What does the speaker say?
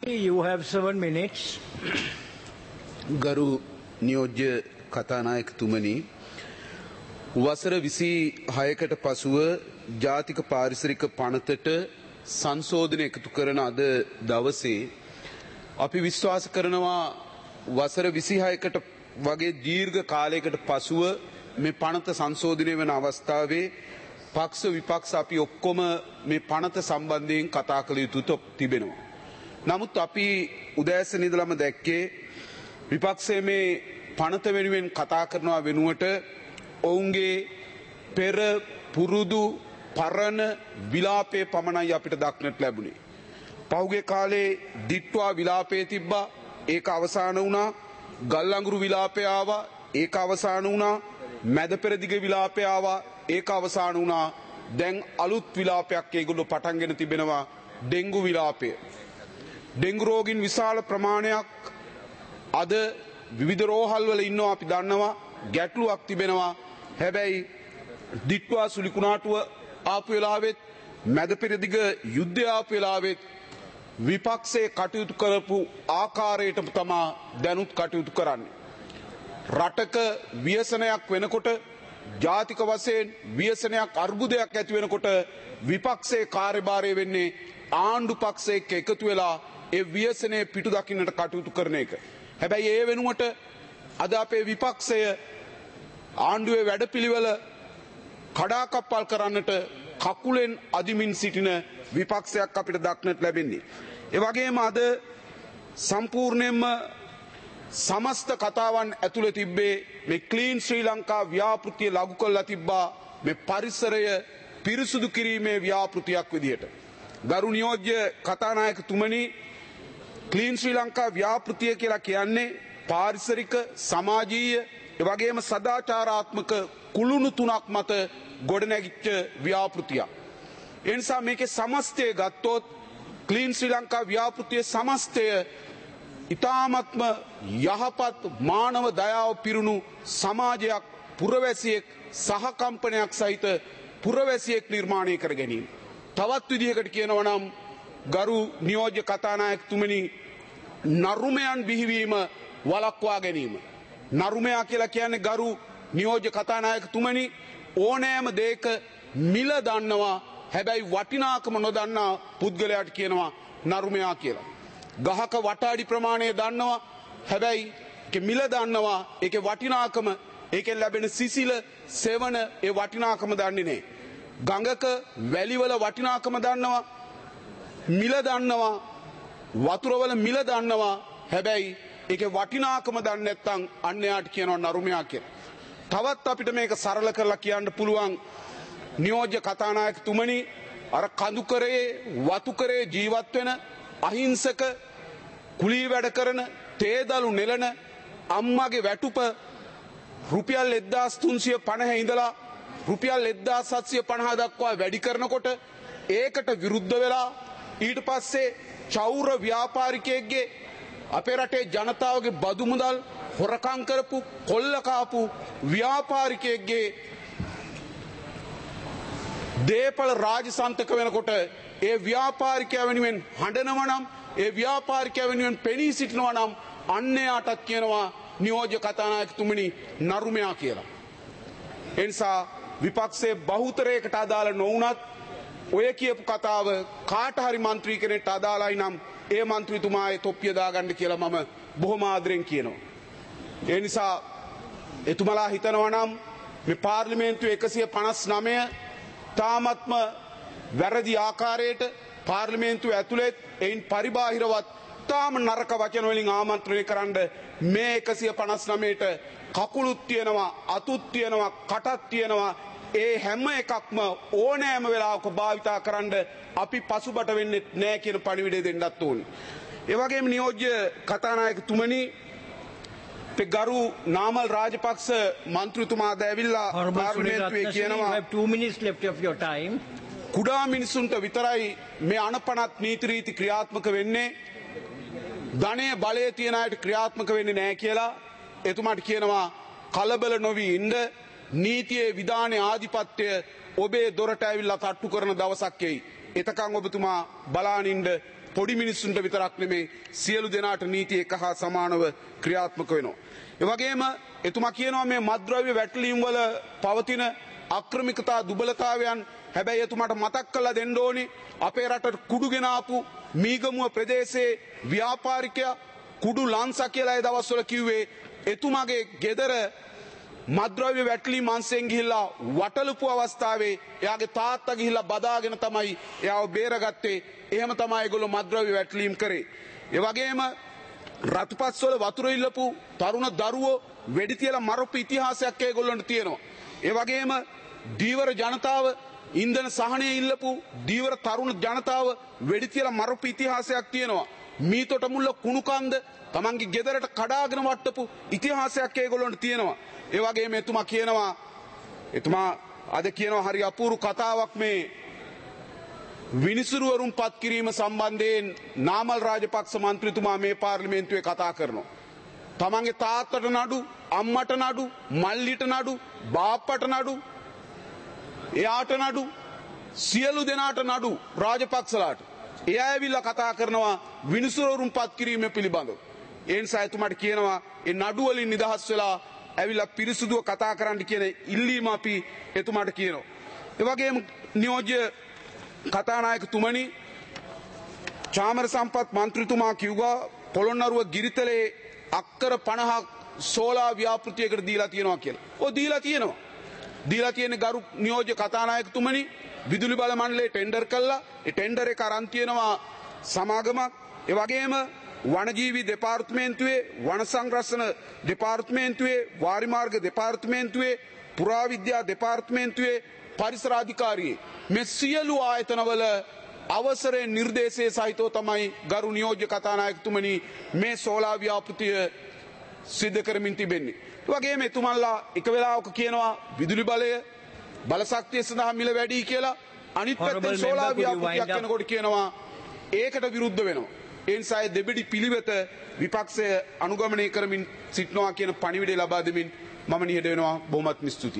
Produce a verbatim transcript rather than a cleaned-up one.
You have seven minutes. ගරු නියෝජ්‍ය කතානායකතුමනි, වසර විසිහයකට පසුව ජාතික පාරිසරික පනතට සංශෝධන එකතු කරන අද දවසේ අපි විශ්වාස කරනවා වසර විසිහයකට වගේ දීර්ඝ කාලයකට පසුව මේ පනත සංශෝධනය වෙන අවස්ථාවේ පක්ෂ විපක්ෂ අපි ඔක්කොම මේ පනත සම්බන්ධයෙන් කතා කළ යුතු තිබෙනවා. නමුත් අපි උදෑසන ඉඳලම දැක්කේ විපක්ෂයේ මේ පනත වෙනුවෙන් කතා කරනවා වෙනුවට ඔවුන්ගේ පෙර පුරුදු පරණ විලාපේ පමණයි අපිට දක්නට ලැබුණේ. පහුගිය කාලේ දිට්වා විලාපේ තිබ්බා, ඒක අවසන් වුණා. ගල්අඟුරු විලාපේ ආවා, ඒක අවසන් වුණා. මැද පෙරදිග විලාපේ ආවා, ඒක අවසන් වුණා. දැන් අලුත් විලාපයක් ඒගොල්ලෝ පටන්ගෙන තිබෙනවා, ඩෙන්ගු විලාපය. ඩෙන්ගු රෝගීන් විශාල ප්‍රමාණයක් අද විවිධ රෝහල් වල ඉන්නවා අපි දන්නවා, ගැටලුවක් තිබෙනවා. හැබැයි දිට්වා සුලිකුණාටුව ආපු වෙලාවෙත් මැද පෙරදිග යුද්ධය ආපු වෙලාවෙත් විපක්ෂයේ කටයුතු කරපු ආකාරයටම තමයි දැනුත් කටයුතු කරන්නේ. රටක ව්‍යසනයක් වෙනකොට, ජාතික වශයෙන් ව්‍යසනයක් අර්බුදයක් ඇති වෙනකොට විපක්ෂයේ කාර්යභාරය වෙන්නේ ආණ්ඩු පක්ෂයක එකතු වෙලා ඒ ව්‍යසනයේ පිටු දකින්නට කටයුතු කරන එක. හැබැයි ඒ වෙනුවට අද අපේ විපක්ෂය ආණ්ඩුවේ වැඩපිළිවෙල කඩාකප්පල් කරන්නට කකුලෙන් අදිමින් සිටින විපක්ෂයක් අපිට දක්නට ලැබෙන්නේ. ඒ වගේම අද සම්පූර්ණයෙන්ම සමස්ත කතාවන් ඇතුළේ තිබ්බේ මේ ක්ලීන් ශ්‍රී ලංකා ව්‍යාපෘතිය ලඝු කරලා තිබ්බා මේ පරිසරය පිරිසුදු කිරීමේ ව්‍යාපෘතියක් විදියට. ගරු නියෝජ්‍ය කතානායකතුමනි, ක්ලීන් ශ්‍රී ලංකා ව්‍යාපෘතිය කියලා කියන්නේ පාරිසරික, සමාජීය, ඒ වගේම සදාචාරාත්මක කුළුණු තුනක් මත ගොඩනැගිච්ච ව්‍යාපෘතියක්. ඒ නිසා මේකේ සමස්තය ගත්තොත් ක්ලීන් ශ්‍රී ලංකා ව්‍යාපෘතියේ සමස්තය ඉතාමත්ම යහපත් මානව දයාව පිරුණු සමාජයක්, පුරවැසියෙක්, සහකම්පනයක් සහිත පුරවැසියෙක් නිර්මාණය කර ගැනීම. තවත් විදිහකට කියනවා නම් ගරු නියෝජ්‍ය කතානායකතුමනි, නරුමයන් බිහිවීම වළක්වා ගැනීම. නරුමයා කියලා කියන්නේ ගරු නියෝජ්‍ය කතානායකතුමනි, ඕනෑම දෙයක මිල දන්නවා, හැබැයි වටිනාකම නොදන්නා පුද්ගලයාට කියනවා නරුමයා කියලා. ගහක වටාඩි ප්‍රමාණය දන්නවා, හැබැයි ඒක මිල දන්නවා, ඒකේ වටිනාකම, ඒකෙන් ලැබෙන සිසිල සෙවන ඒ වටිනාකම දන්නේ නැහැ. ගඟක වැලිවල වටිනාකම දන්නවා, මිල දන්නවා, වතුරවල මිල දන්නවා, හැබැයි ඒකේ වටිනාකම දන්නේ නැත්නම් අන්න යාට කියනවා නරුමයා කියලා. තවත් අපිට මේක සරල කරලා කියන්න පුළුවන් නියෝජ්‍ය කතානායකතුමනි, අර කඳුකරේ වතුකරේ ජීවත් වෙන අහිංසක කුලී වැඩ කරන තේදලු නෙලන අම්මගේ වැටුප රුපියල් එක්දාස් තුන්සිය පනහ ඉඳලා රුපියල් එක්දාස් හත්සිය පනහ දක්වා වැඩි කරනකොට ඒකට විරුද්ධ වෙලා ඊට පස්සේ චෞර ව්‍යාපාරිකයෙක්ගේ, අපේ රටේ ජනතාවගේ බදු මුදල් හොරකම් කරපු, කොල්ල කාපු ව්‍යාපාරිකයෙක්ගේ දේපල රාජසන්තක වෙනකොට ඒ ව්‍යාපාරිකයා වෙනුවෙන් හඬනවා නම්, ඒ ව්‍යාපාරිකයා වෙනුවෙන් පෙනී සිටිනවා නම් අන්න යාටත් කියනවා නියෝජ්‍ය කතානායකතුමනි නරුමයා කියලා. ඒ නිසා විපක්ෂයේ බහුතරයකට අදාළ නොවුනත් ඔය කියපු කතාව කාට හරි മന്ത്രി කෙනෙක්ට අදාළයි නම් ඒ മന്ത്രിතුමාගේ තොප්පිය දාගන්න කියලා මම බොහොම ආදරෙන් කියනවා. ඒ නිසා එතුමලා හිතනවා නම් මේ පාර්ලිමේන්තුවේ එකසිය පනස් නවය තාමත්ම වැරදි ආකාරයට පාර්ලිමේන්තුව ඇතුළේ එයින් පරිබාහිරවත් තාම නරක වචන වලින් ආමන්ත්‍රණය කරන්න මේ එකසිය පනස් නවයට කකුලුත් තියෙනවා, අතුත් තියෙනවා, කටත් තියෙනවා. ඒ හැම එකක්ම ඕනෑම වෙලාවක භාවිතා කරන්න අපි පසුබට වෙන්නේ නැහැ කියන පණිවිඩය දෙන්නත් ඕනේ. ඒ වගේම නියෝජ්‍ය කතානායකතුමනි, ගරු නාමල් රාජපක්ෂ මන්ත්‍රීතුමා දැවිලා පාර්ලිමේන්තුවේ කියනවා කුඩා මිනිසුන්ට විතරයි මේ අනපනත් නීති රීති ක්‍රියාත්මක වෙන්නේ, ධනය බලය තියන අයට ක්‍රියාත්මක වෙන්නේ නැහැ කියලා. එතුමාට කියනවා කලබල නොවි ඉන්න, නීතියේ විධානයේ ආධිපත්‍යය ඔබේ දොරට ඇවිල්ලා තට්ටු කරන දවසක් එයි. එතකන් ඔබතුමා බලානින්න පොඩි මිනිස්සුන්ට විතරක් නෙමේ සියලු දෙනාට නීතිය එක හා සමානව ක්‍රියාත්මක වෙනවා. ඒ වගේම එතුමා කියනවා මේ මත්ද්‍රව්‍ය වැටලීම් වල පවතින අක්‍රමිකතා දුබලතාවයන් හැබැයි එතුමාට මතක් කරලා දෙන්න ඕනේ අපේ රටට කුඩු ගෙන ආපු මීගමුව ප්‍රදේශයේ ව්‍යාපාරිකයා කුඩු ලංසා කියලා ඒ දවස්වල කිව්වේ එතුමාගේ ගෙදර මත්ද්‍රව්‍ය වැටලීම් අංශයෙන් ගිහිල්ලා වටලපු අවස්ථාවේ එයාගේ තාත්තා ගිහිල්ලා බදාගෙන තමයි එයාව බේරගත්තේ. එහෙම තමයි ඒගොල්ලෝ මත්ද්‍රව්‍ය වැටලීම් කරේ. ඒ වගේම රතුපස්වල වතුර ඉල්ලපු තරුණ දරුවෝ වෙඩි තියලා මරපු ඉතිහාසයක් ඒගොල්ලන්ට තියෙනවා. ඒ වගේම දීවර ජනතාව ඉන්ධන සහනය ඉල්ලපු දීවර තරුණ ජනතාව වෙඩි තියලා මරපු ඉතිහාසයක් තියෙනවා. මීතොට මුල්ල කුණුකන්ද තමන්ගේ ගෙදරට කඩාගෙන වට්ටපු ඉතිහාසයක් ඒගොල්ලන්ට තියෙනවා. ඒ වගේම එතුමා කියනවා එතුමා අද කියනවා හරි අපූර්ව කතාවක් මේ විනිසුරුවරුන් පත් කිරීම සම්බන්ධයෙන් නාමල් රාජපක්ෂ මන්ත්‍රීතුමා මේ පාර්ලිමේන්තුවේ කතා කරනවා. තමන්ගේ තාත්තට නඩු, අම්මට නඩු, මල්ලිට නඩු, බාප්පට නඩු, එයාට නඩු, සියලු දෙනාට නඩු රාජපක්ෂලාට. එයා ඇවිල්ලා කතා කරනවා විනිසුරුවරුන් පත් කිරීම පිළිබඳව. ඒ නිසා එතුමාට කියනවා ඒ නඩු වලින් නිදහස් වෙලා ඇවිල්ලා පිරිසුදුව කතා කරන්න කියන ඉල්ලීම අපි එතුමාට කියනවා. ඒ වගේම නියෝජ්‍ය කතානායකතුමනි චාමර සම්පත් මන්ත්‍රීතුමා කිව්වා පොළොන්නරුව ගිරිතලේ අක්කර පනහක් සෝලා ව්‍යාපෘතියකට දීලා තියෙනවා කියලා. ඔය දීලා තියෙනවා. දීලා තියෙන ගරු නියෝජ්‍ය කතානායකතුමනි විදුලි බල මණ්ඩලයේ ටෙන්ඩර් කළා. ඒ ටෙන්ඩර් එක අරන් තියෙනවා සමාගමක්. ඒ වගේම වනජීවි දෙපාර්තමේන්තුවේ වන සංරක්ෂණ දෙපාර්තමේන්තුවේ වාරිමාර්ග දෙපාර්තමේන්තුවේ පුරාවිද්‍යා දෙපාර්තමේන්තුවේ පරිසර අධිකාරියේ මේ සියලු ආයතනවල අවසරයෙන් නිර්දේශයේ සහිතව තමයි ගරු නියෝජ්‍ය කතානායකතුමනි මේ සෝලා ව්‍යාපෘතිය සිද්ධ කරමින් තිබෙන්නේ. ඒ වගේම එතුමන්ලා එක වෙලාවක කියනවා විදුලි බලය බල ශක්තිය සඳහා මිල වැඩි කියලා අනිත් පැත්තෙන් සෝලා ව්‍යාපෘතියක් වෙනකොට කියනවා ඒකට විරුද්ධ වෙනවා. ඒ නිසා දෙබිඩි පිළිවෙත විපක්ෂය අනුගමනය කරමින් සිටනවා කියන පණිවිඩය ලබා දෙමින් මම නිහඬ වෙනවා. බොහොමත්ම ස්තුතියි.